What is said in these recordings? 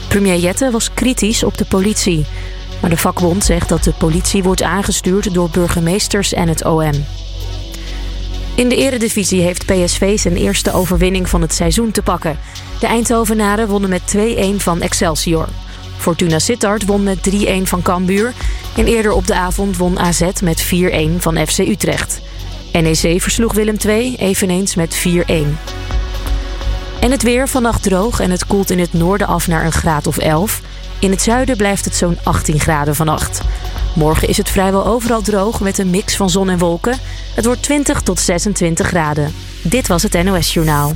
Premier Jette was kritisch op de politie. Maar de vakbond zegt dat de politie wordt aangestuurd door burgemeesters en het OM. In de eredivisie heeft PSV zijn eerste overwinning van het seizoen te pakken. De Eindhovenaren wonnen met 2-1 van Excelsior. Fortuna Sittard won met 3-1 van Cambuur. En eerder op de avond won AZ met 4-1 van FC Utrecht. NEC versloeg Willem II eveneens met 4-1. En het weer, vannacht droog en het koelt in het noorden af naar een graad of 11. In het zuiden blijft het zo'n 18 graden vannacht. Morgen is het vrijwel overal droog met een mix van zon en wolken. Het wordt 20 tot 26 graden. Dit was het NOS Journaal.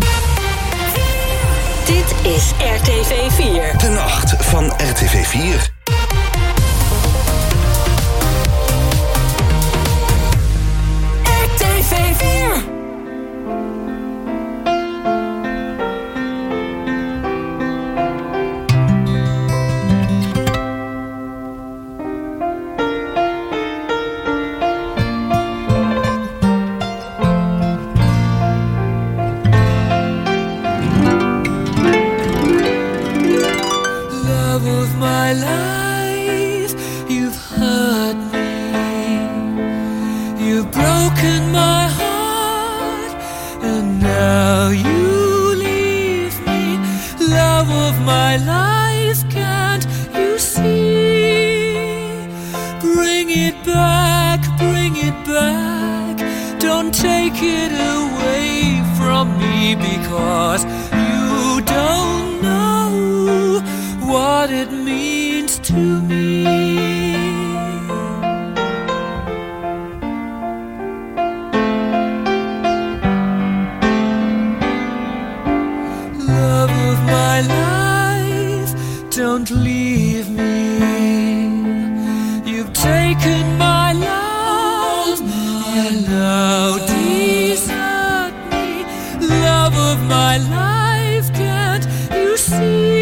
Dit is RTV 4. De nacht van RTV 4. RTV 4. My life, you've hurt me, you've broken my heart, and now you leave me. Love of my life, can't you see? Bring it back, don't take it away from me, because you don't know what it means to me. Love of my life, don't leave me. You've taken my love, and now desert me. Love of my life, can't you see?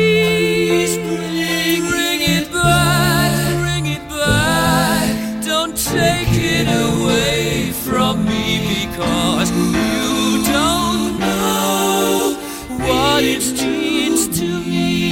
Take it away from me, because you don't know what it means to me.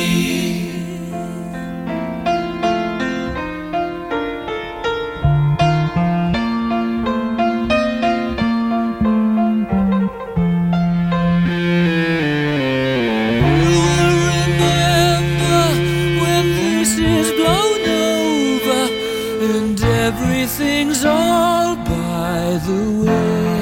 You will remember when this is blown over and everything's all by the way.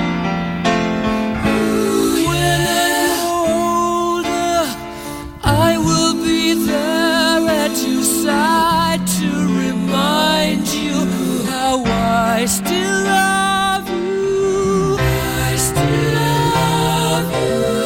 When I'm older, I will be there at your side to remind you how I still love you. I still love you.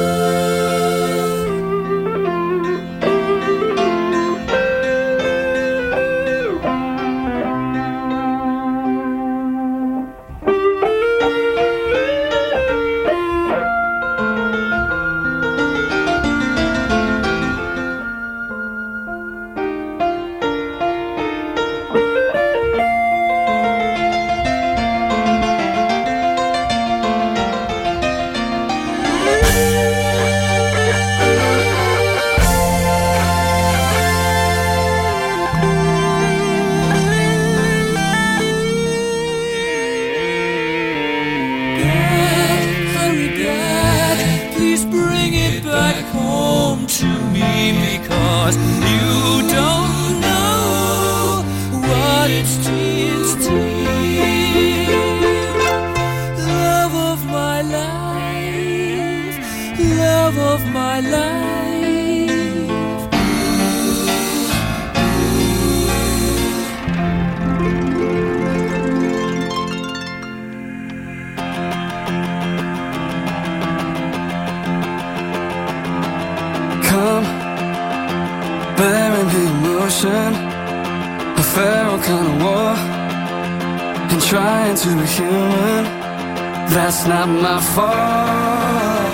A feral kind of war, and trying to be human, that's not my fault.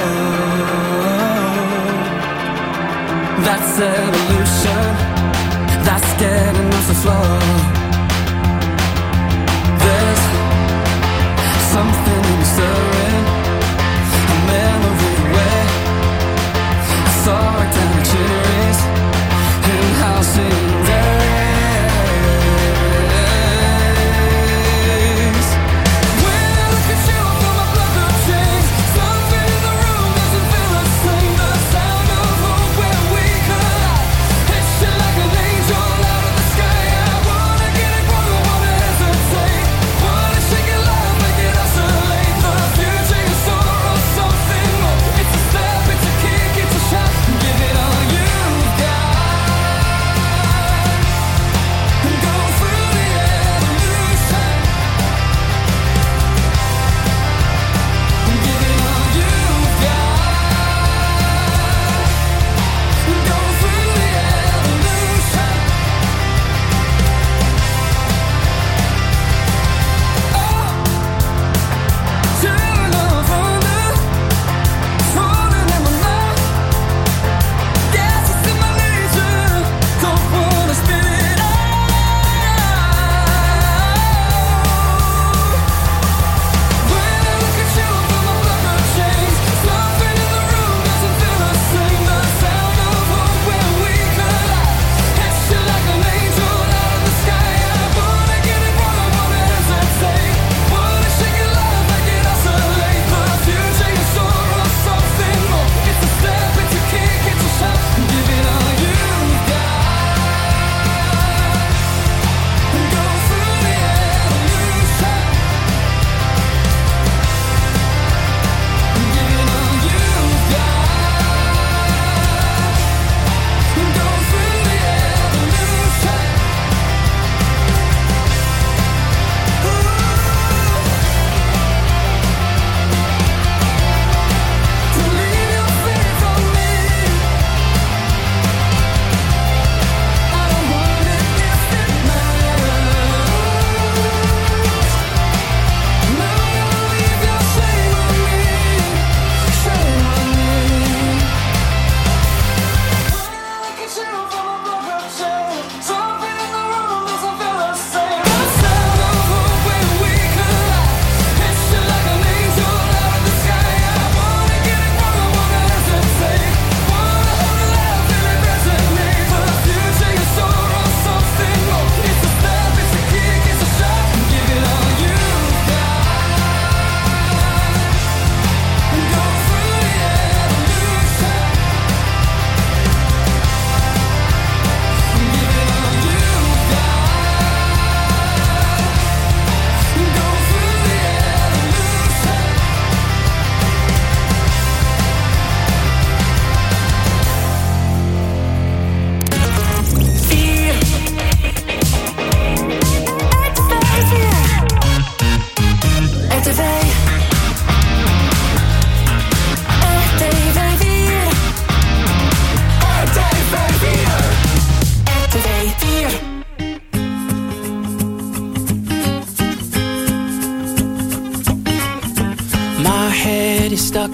That's evolution, that's getting off the floor. There's something in me stirring, a memory where I saw it down the cherries.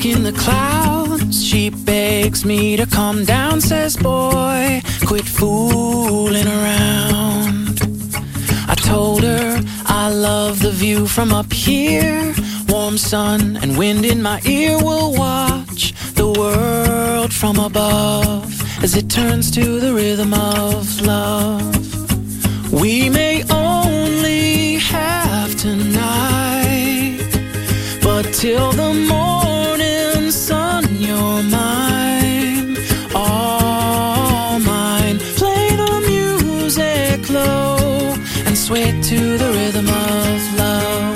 stuck in the clouds. She begs me to calm down, says, boy, quit fooling around. I told her I love the view from up here. Warm sun and wind in my ear. Will watch the world from above as it turns to the rhythm of love. We may only have tonight, but till the morning sun, you're mine, all mine. Play the music low and sway to the rhythm of love.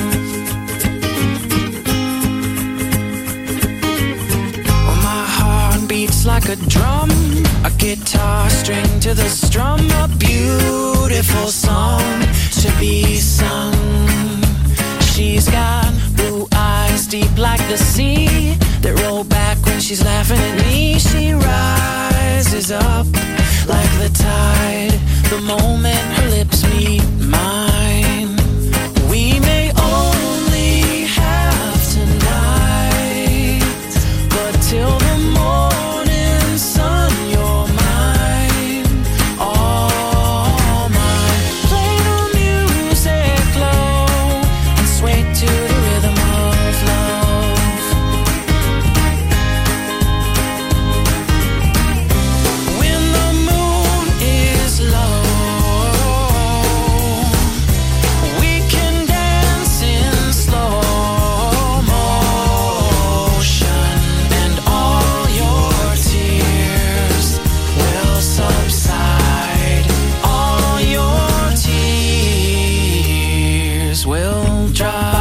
Well, my heart beats like a drum, a guitar string to the strum, a beautiful song to be sung. She's got blue eyes deep like the sea that roll back when she's laughing at me. She rises up like the tide the moment her lips meet mine. We may only have tonight, but till the morning sun, you're mine, all mine. Play the music low and sway to the rhythm of love. When the moon is low, we can dance in slow motion, and all your tears will subside. All your tears will dry.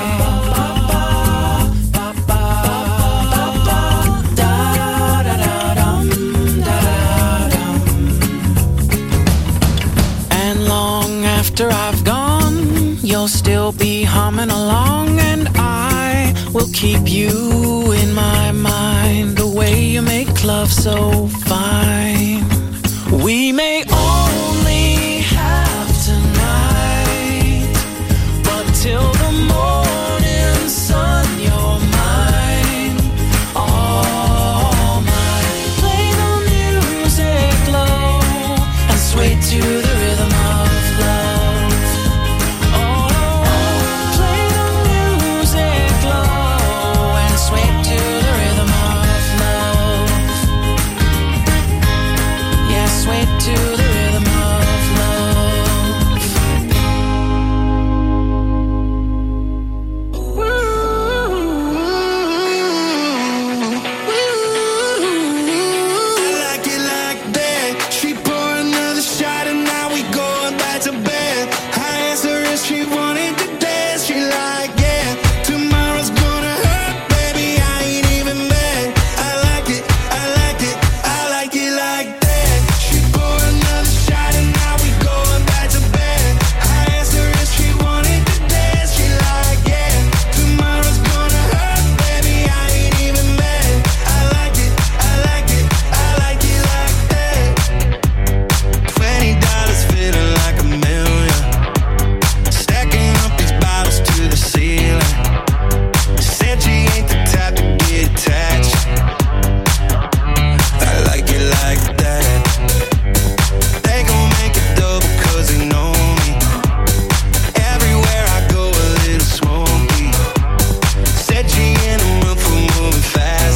And long after I've gone, you'll still be humming along, and I will keep you in my mind. The way you make love so fine. We may only have tonight, but till the morning sun, you're mine, all mine. Play the music low and sway to the rhythm of love. Oh, play the music low and sway to the rhythm of love. Yeah, sway to the rhythm of love. I like it like that. She poured another shot and now we going back to bed. I asked her if she wanted to dance. She like, yeah, tomorrow's gonna hurt, baby, I ain't even mad. I like it, I like it, I like it like that. She poured another shot and now we going back to bed. I asked her if she wanted to dance. She like, yeah, tomorrow's gonna hurt, baby, I ain't even mad. I like it, I like it, I like it like that. $20 feeling like a million. Stacking up these bottles to the ceiling. Said she ain't the type to get attached. I like it like that. They gon' make it double 'cause they know me. Everywhere I go a little smoky. Said she in the mood for moving fast.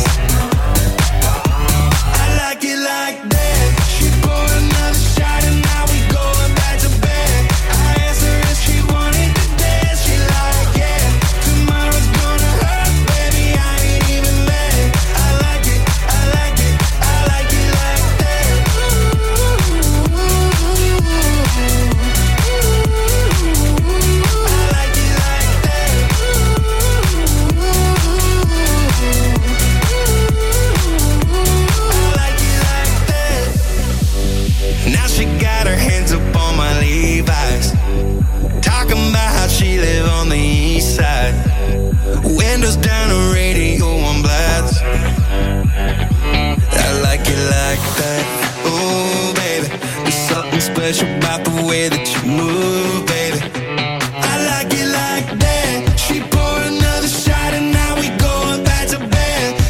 I like it like that. She poured another shot and now we going back to bed. I asked her if she wanted to dance. She like, yeah, tomorrow's gonna hurt, baby, I ain't even mad. I like it, I like it, I like it like that. I like it like that. I like it like that. Now she got her hands up on my Levi's, talking about how she live on the east side. Windows down, the radio on blast. I like it like that. Oh, baby, there's something special about the way that you move, baby. I like it like that. She poured another shot and now we going back to bed.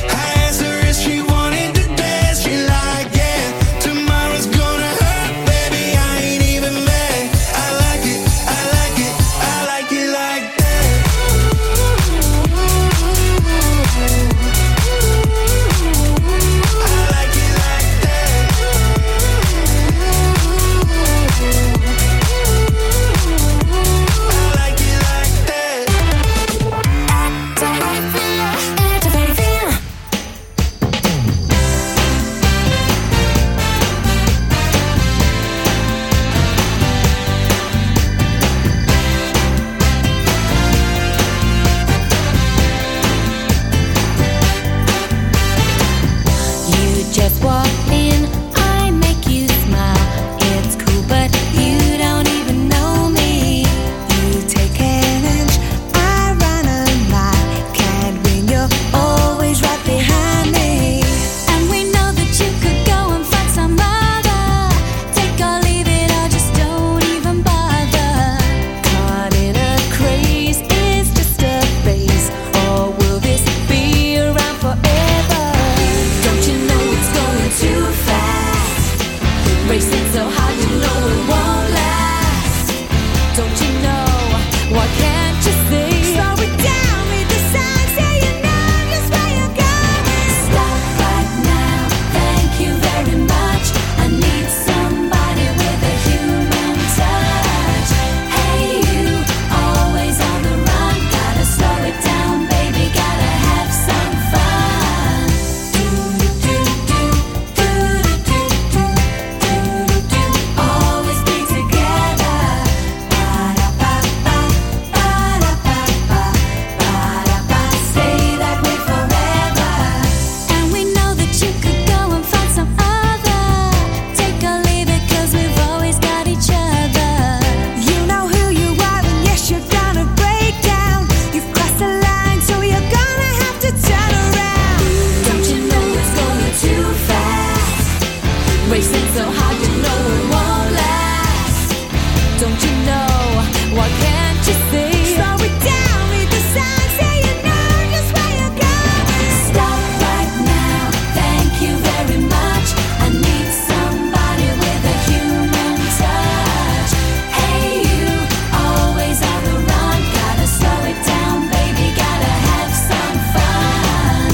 percent so hard you know it won't last. Don't you know? Why can't you see? Slow it down, read the signs, say you know just where you're going. Stop right now, thank you very much. I need somebody with a human touch. Hey you, always on the run, gotta slow it down, baby, gotta have some fun.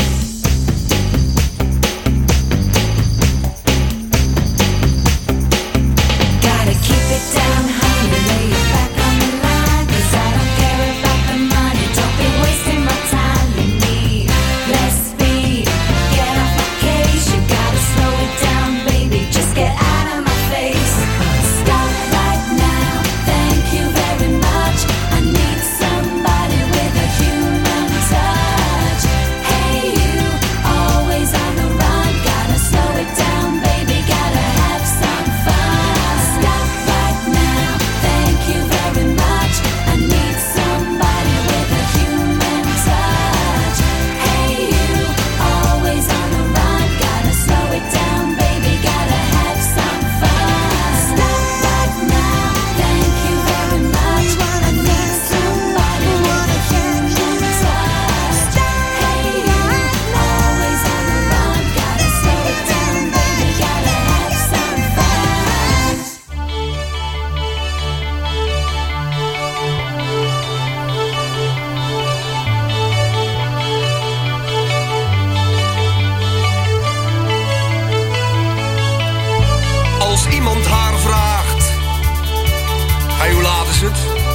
Gotta keep it down, honey, lay it back on the line, 'cause I don't care about the money, don't be wasting my time. You need less speed, get off my case, you gotta slow it down, baby, just get out of my face. Stop right now, thank you very much. I need somebody with a human touch. Hey you, always on the run, gotta slow it down, baby, gotta have some fun. Stop right now, thank you very much. I need somebody with a human touch. Hey you, always on the run, gotta slow it down, baby, gotta have some fun. Stop right now, thank you very much. I need somebody with a human touch. Hey you, always on the run, gotta slow it down, baby, gotta have some fun. Als iemand haar vraagt, hey, hoe laat is het?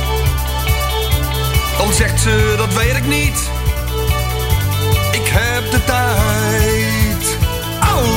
Dan zegt ze, dat weet ik niet. Ik heb de tijd. Au!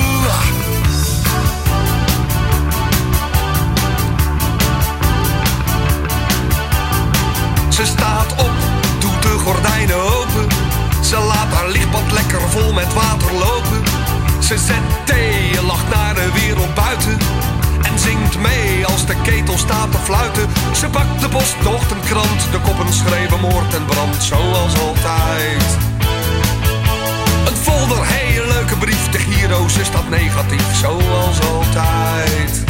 Ze staat op, doet de gordijnen open. Ze laat haar lichtbad lekker vol met water lopen. Ze zet thee, lacht naar de wereld buiten. En zingt mee als de ketel staat te fluiten. Ze pakt de post, de ochtendkrant. De koppen schreven moord en brand, zoals altijd. Een folder, hele leuke brief. De Giro, ze staat negatief, zoals altijd.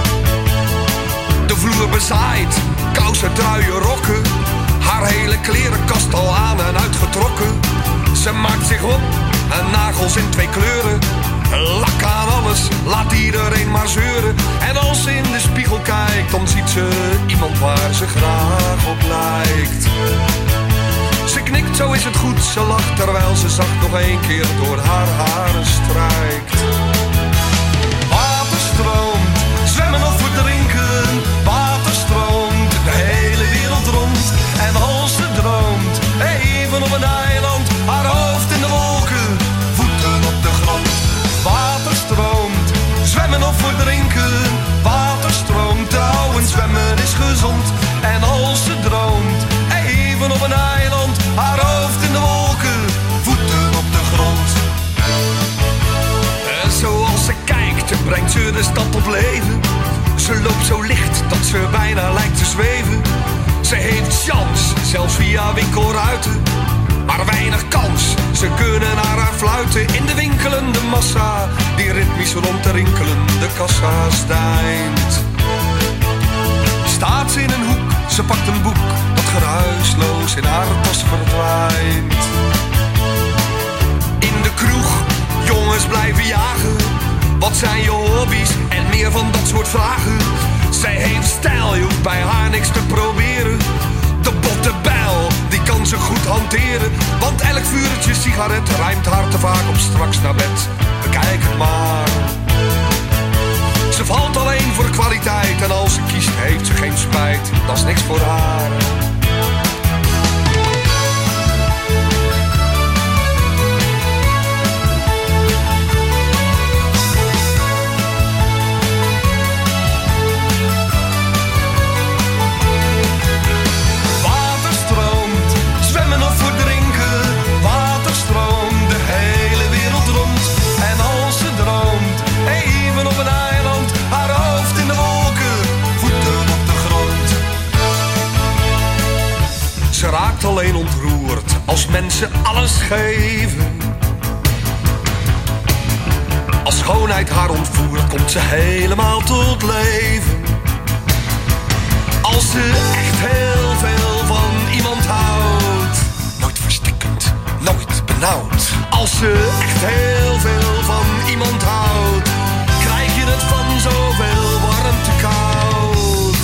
De vloer bezaaid, kousen, truien, rokken. Haar hele klerenkast al aan en uitgetrokken. Ze maakt zich op en nagels in 2 kleuren. Lak aan alles, laat iedereen maar zeuren. En als ze in de spiegel kijkt, dan ziet ze iemand waar ze graag op lijkt. Ze knikt, zo is het goed, ze lacht terwijl ze zacht nog 1 keer door haar haren strijkt. Water stroomt, zwemmen of verdrinken. Water stroomt de hele wereld rond. En als ze droomt, even op een eiland, haar hoofd in de wolken, voeten op de grond. Water stroomt, zwemmen of verdrinken. Water stroomt, trouwen, zwemmen is gezond. En als ze droomt, even op een eiland, haar hoofd in de wolken, voeten op de grond. En zoals ze kijkt, brengt ze de stad op leven. Ze loopt zo licht dat ze bijna lijkt te zweven. Ze heeft chance, zelfs via winkelruiten. Maar weinig kans, ze kunnen naar haar fluiten. In de winkelende massa, die ritmisch rond de rinkelende kassa's deint. Staat ze in een hoek, ze pakt een boek dat geruisloos in haar tas verdwijnt. In de kroeg, jongens blijven jagen. Wat zijn je hobby's en meer van dat soort vragen. Zij heeft stijl, je hoeft bij haar niks te proberen. De botte bijl, die kan ze goed hanteren. Want elk vuurtje sigaret rijmt haar te vaak op straks naar bed. Bekijk het maar. Ze valt alleen voor kwaliteit. En als ze kiest heeft ze geen spijt. Dat is niks voor haar. Alleen ontroerd als mensen alles geven. Als schoonheid haar ontvoert, komt ze helemaal tot leven. Als ze echt heel veel van iemand houdt, nooit verstikkend, nooit benauwd. Als ze echt heel veel van iemand houdt, krijg je het van zoveel warmte koud.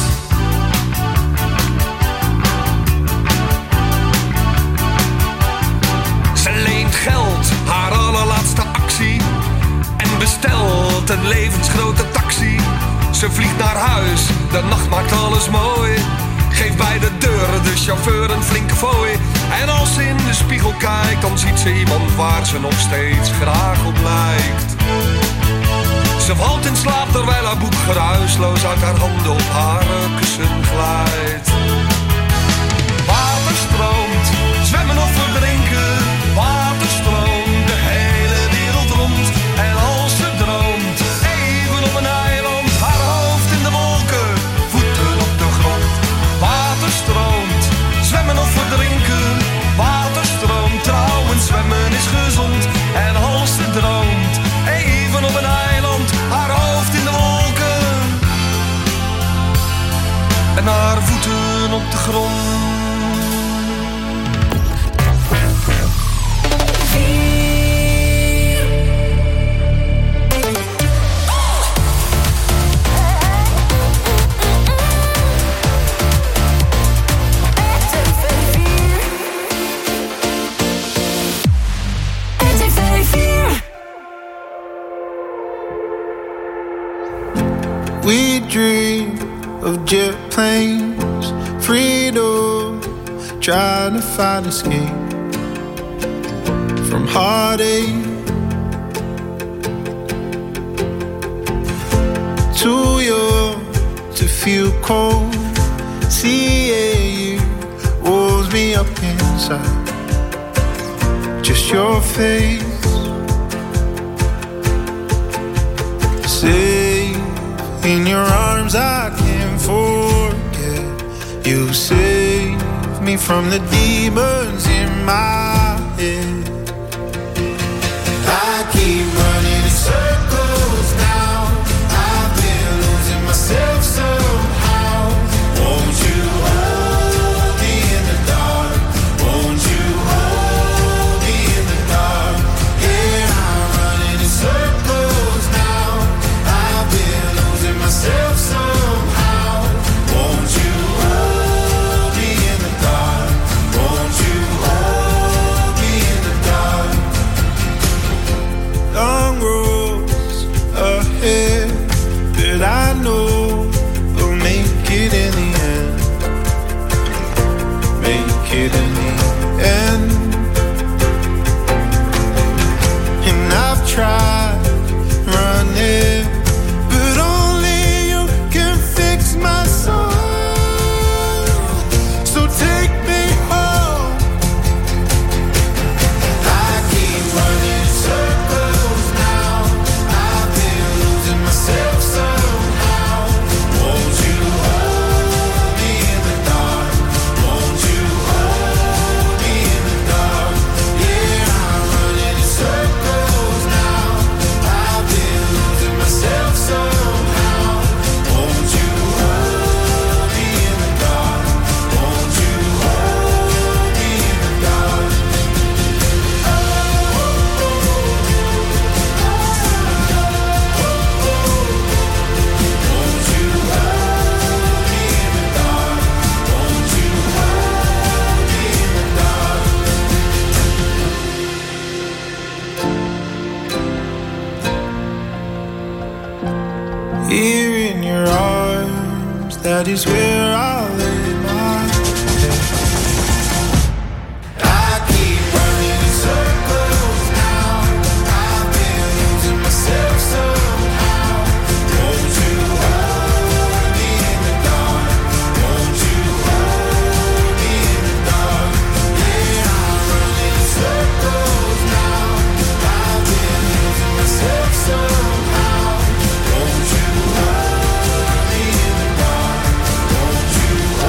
Ze leent geld, haar allerlaatste actie, en bestelt een levensgrote taxi. Ze vliegt naar huis, de nacht maakt alles mooi. Geeft bij de deur de chauffeur een flinke fooi. En als ze in de spiegel kijkt, dan ziet ze iemand waar ze nog steeds graag op lijkt. Ze valt in slaap terwijl haar boek geruisloos uit haar handen op haar kussen glijdt. Water stroomt, zwemmen of verdrinken. Water stroomt de hele wereld rond. En als ze droomt, even op een eiland, haar hoofd in de wolken, voeten op de grond. Water stroomt, zwemmen of verdrinken. Water stroomt, trouwen, zwemmen is gezond. En als ze droomt, even op een eiland, haar hoofd in de wolken en haar voeten op de grond. We dream of jet planes, freedom, trying to find escape from heartache. Too young to feel cold, seeing you warms me up inside. Just your face, safe in your arms I can't forget. You save me from the demons in my head. I keep running in circles now. I've been losing myself somehow. Won't you hold me in the dark? Won't you hold me in the dark? Yeah, I'm running in circles now. I've been losing myself somehow. Won't you hold me in the dark? Won't you hold me in the dark? Long roads ahead, but I know we'll make it in the end. Make it in the end. And I've tried running, but only you can fix my soul. So take me home. I keep running in circles now. I've been losing myself somehow. Won't you hold me in the dark? Won't you hold me in the dark? Yeah, I'm running in circles now. I've been losing myself somehow. Won't you hold me in the dark? Won't you hold me in the dark? Won't you hold me in the dark? Won't you hold me in the dark? Here in your arms, that is where I'll lay my head. I keep running in circles now. I've been losing myself somehow. Won't you hold me in the dark? Won't you hold me in the dark? Yeah, I'm running in circles now. I've been losing myself somehow. Won't you hold me in the dark? Won't you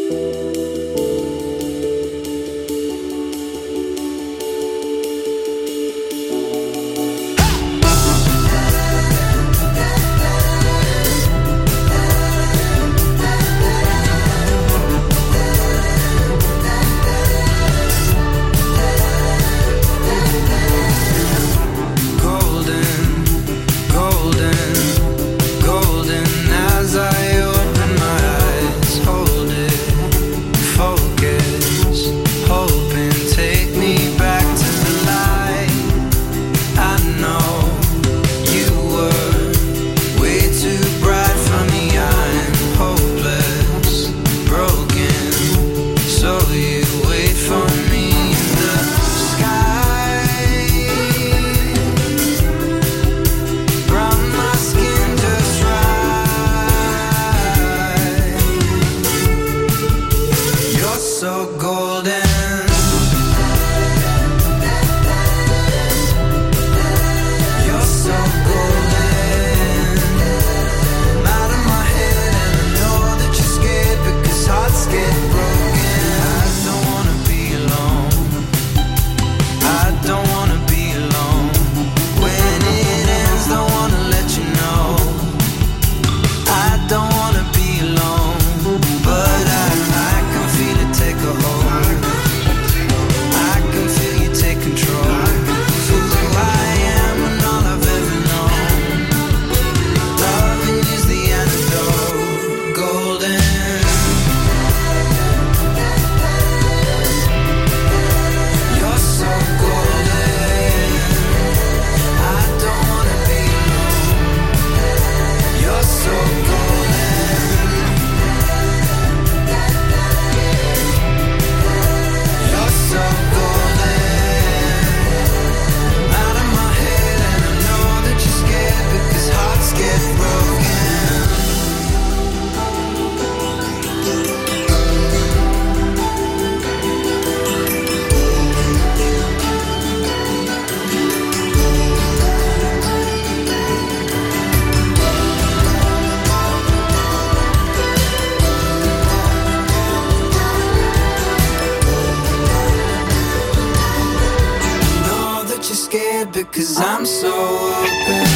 'cause I'm so open.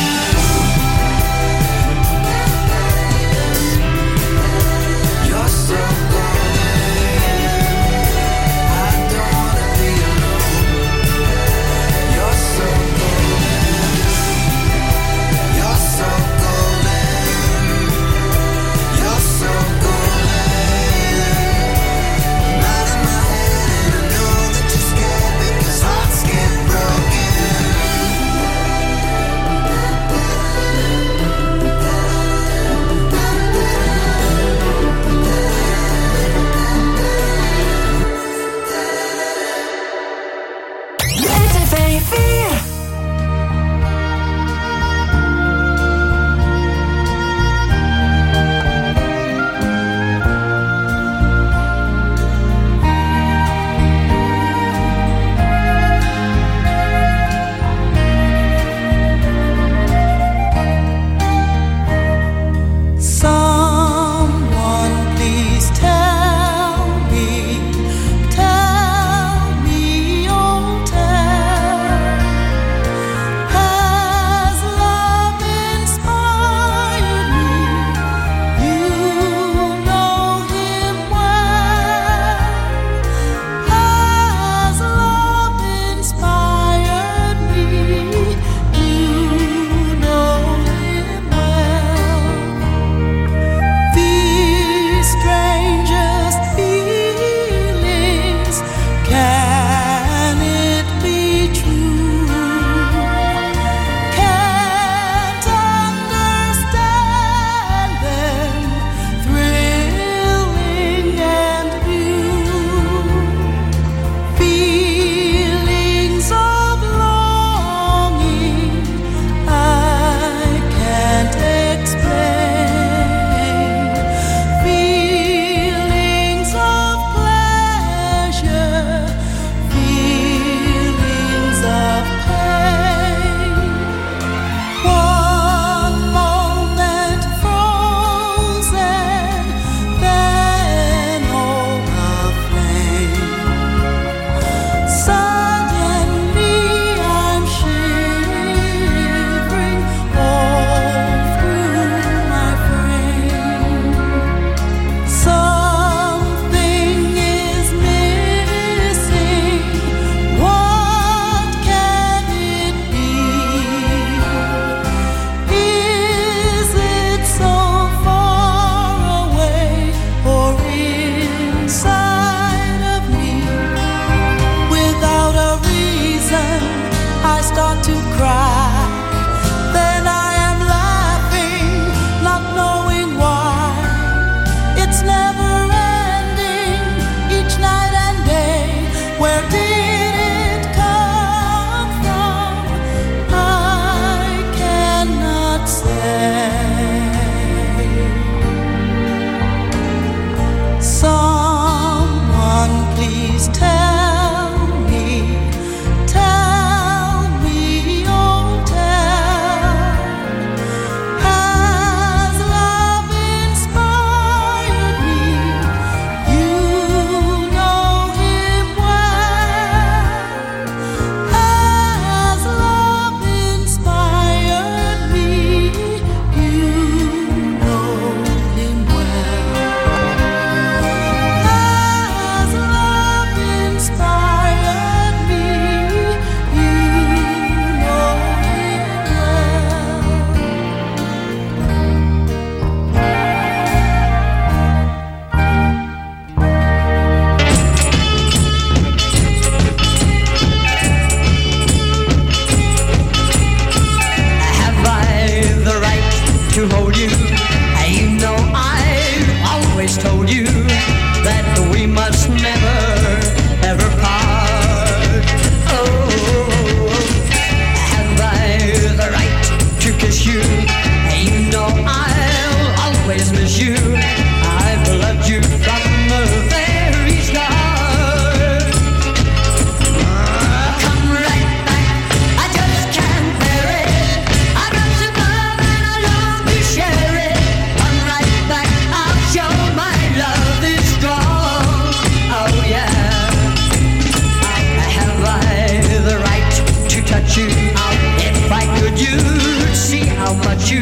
You're so that we must never ever part. Oh, have I the right to kiss you? You know I'll always miss you. I've loved you from the very start. Come right back, I just can't bear it. I got your love and I love to share it. Come right back, I'll show my love is strong. Oh yeah. Have I the right to touch you? If I could, you'd see how much you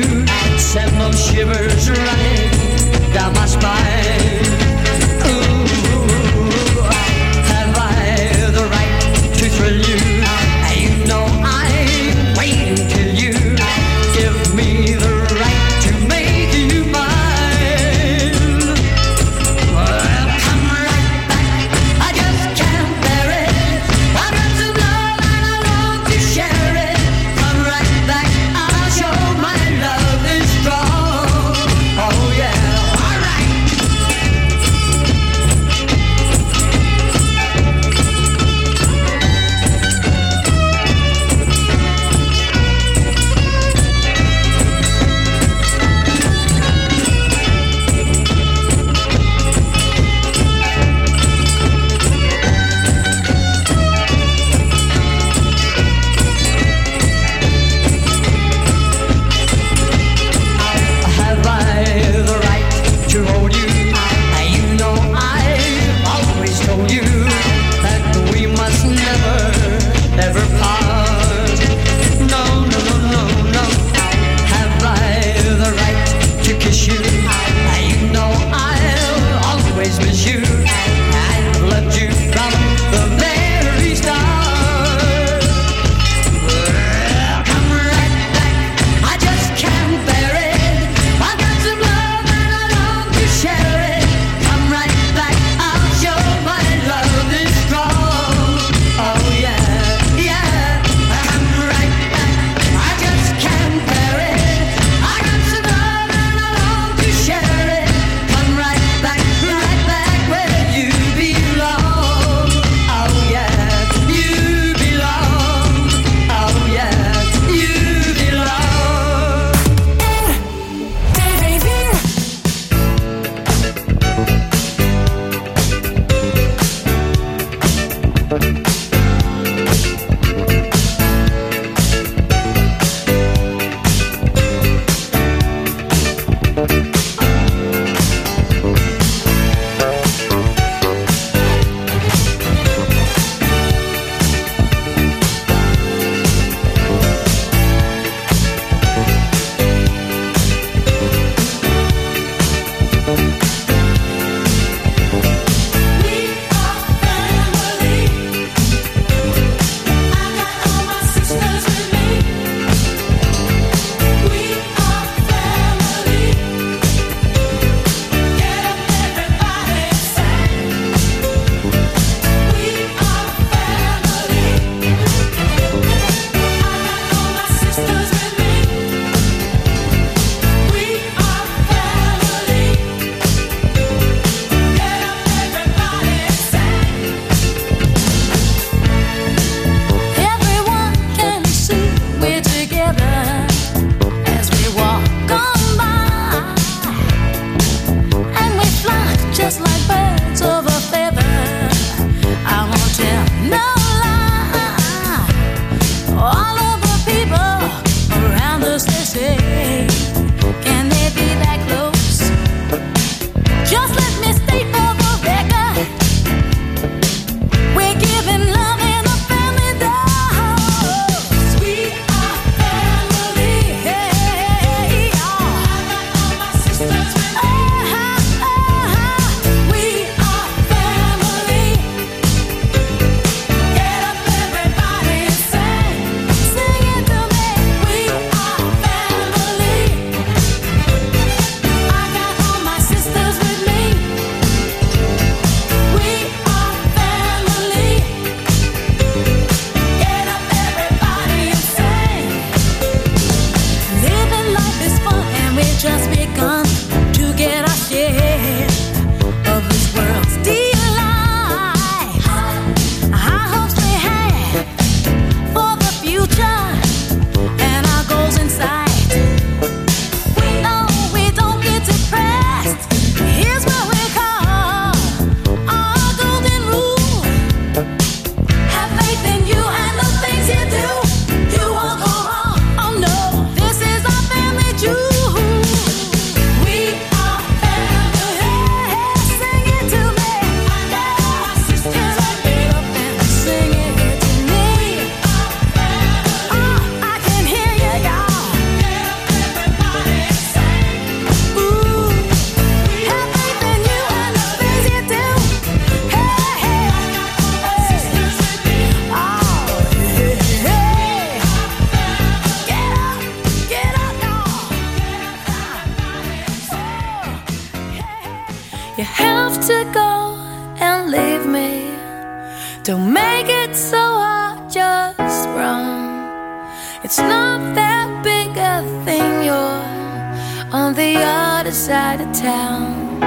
to go and leave me. Don't make it so hard, just run. It's not that big a thing, you're on the other side of town.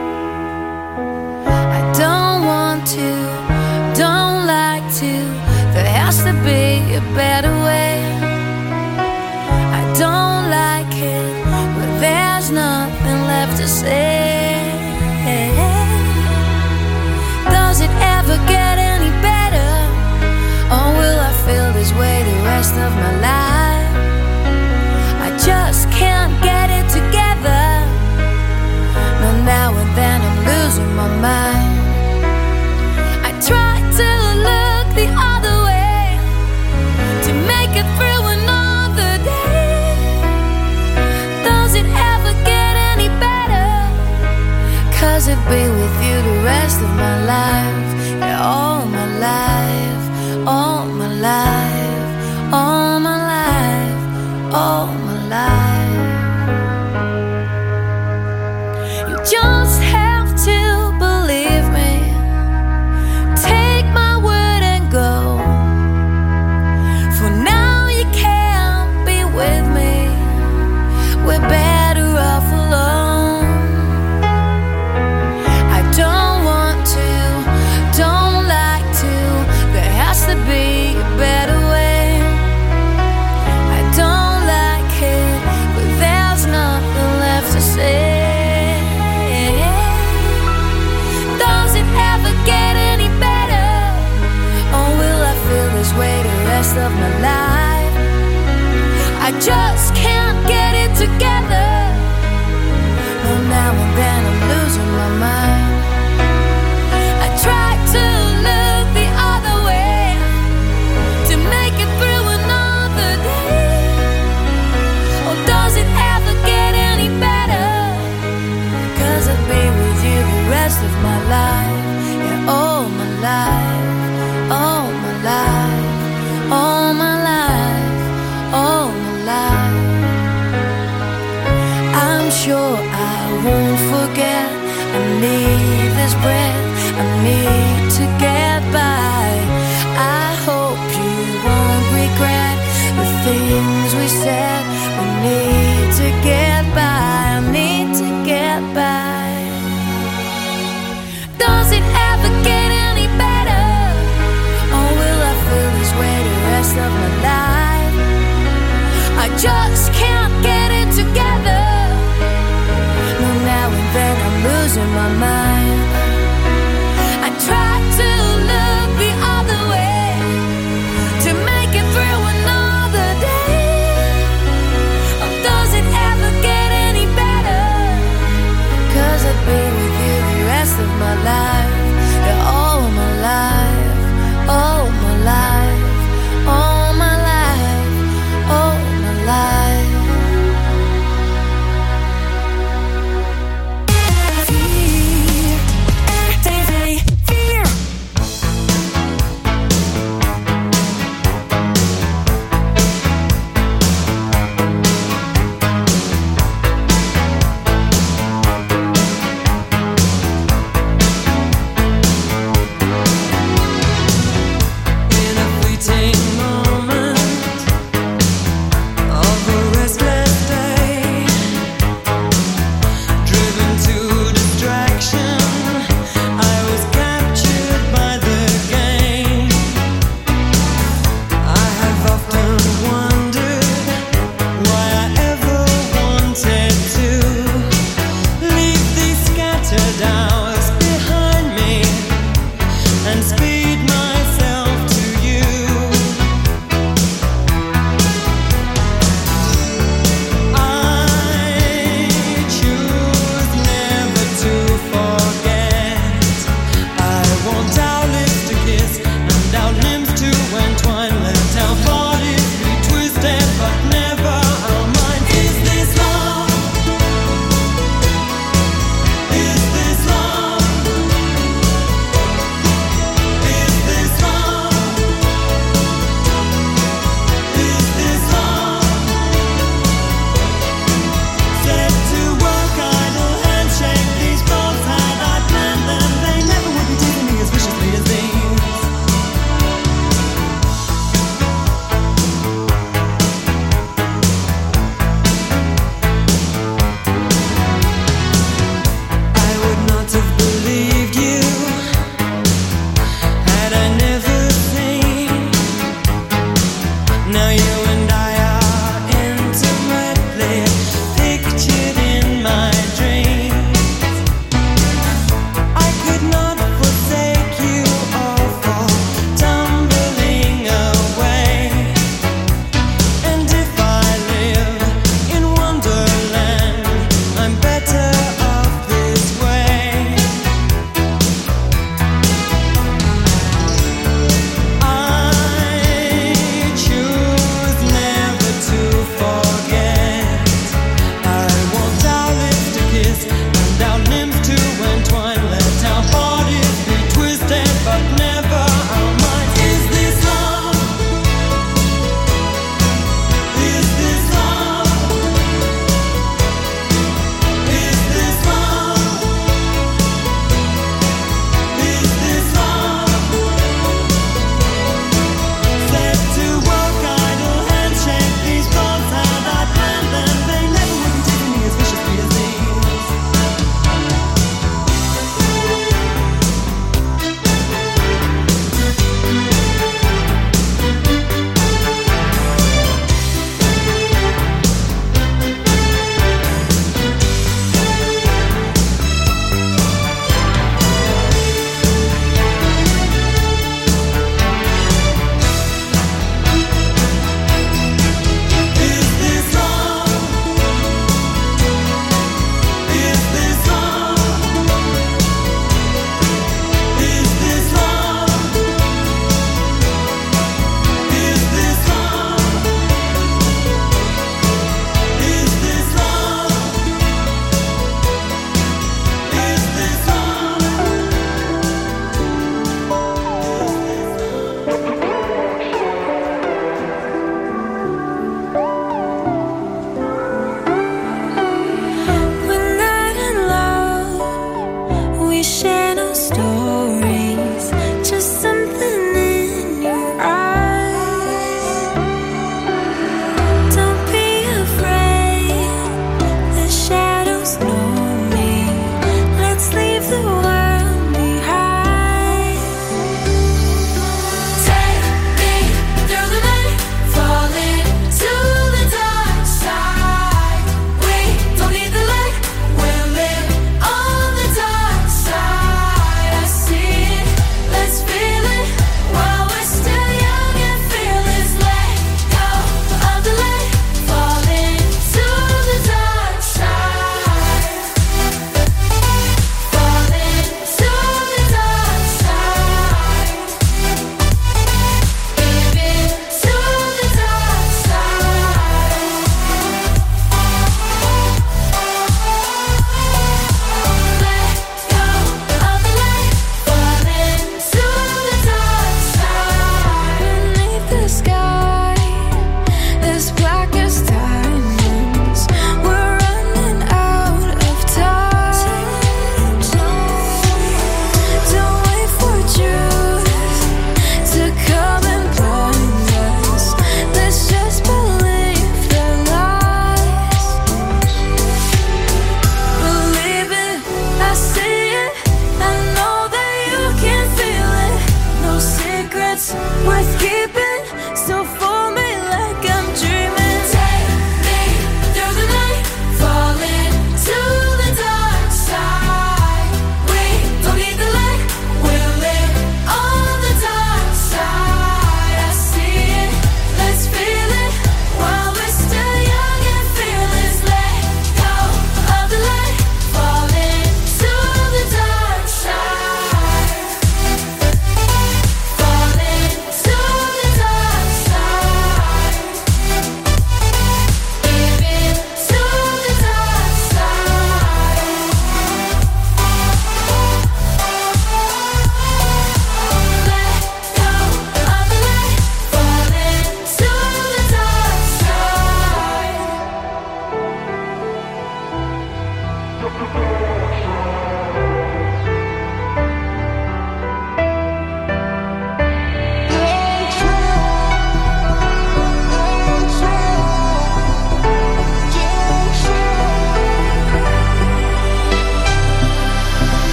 I don't want to, don't like to, there has to be a better way. I don't like it, but there's nothing left to say. Does it ever get any better? Or will I feel this way the rest of my life? I just can't get it together. No, now and then I'm losing my mind. I try to look the other way to make it through another day. Does it ever get any better? 'Cause it'd be with you the rest of my life. Yeah, all my life, all my life, all my life, all my life. You just have to believe me. Take my word and go. For now you can't be with me. We're better off alone. I don't want to, don't like to, there has to be a better way. I don't like it, but there's nothing left to say. Does it ever get any better? Or will I feel this way the rest of my life? I just can't get it together. No, now and then I'm losing my mind. I try to look the other way to make it through another day. Or does it ever get any better? 'Cause I'll be with you the rest of my life. Yeah, all my life, all my life, all my life, all my life. I'm sure I won't forget. I need this breath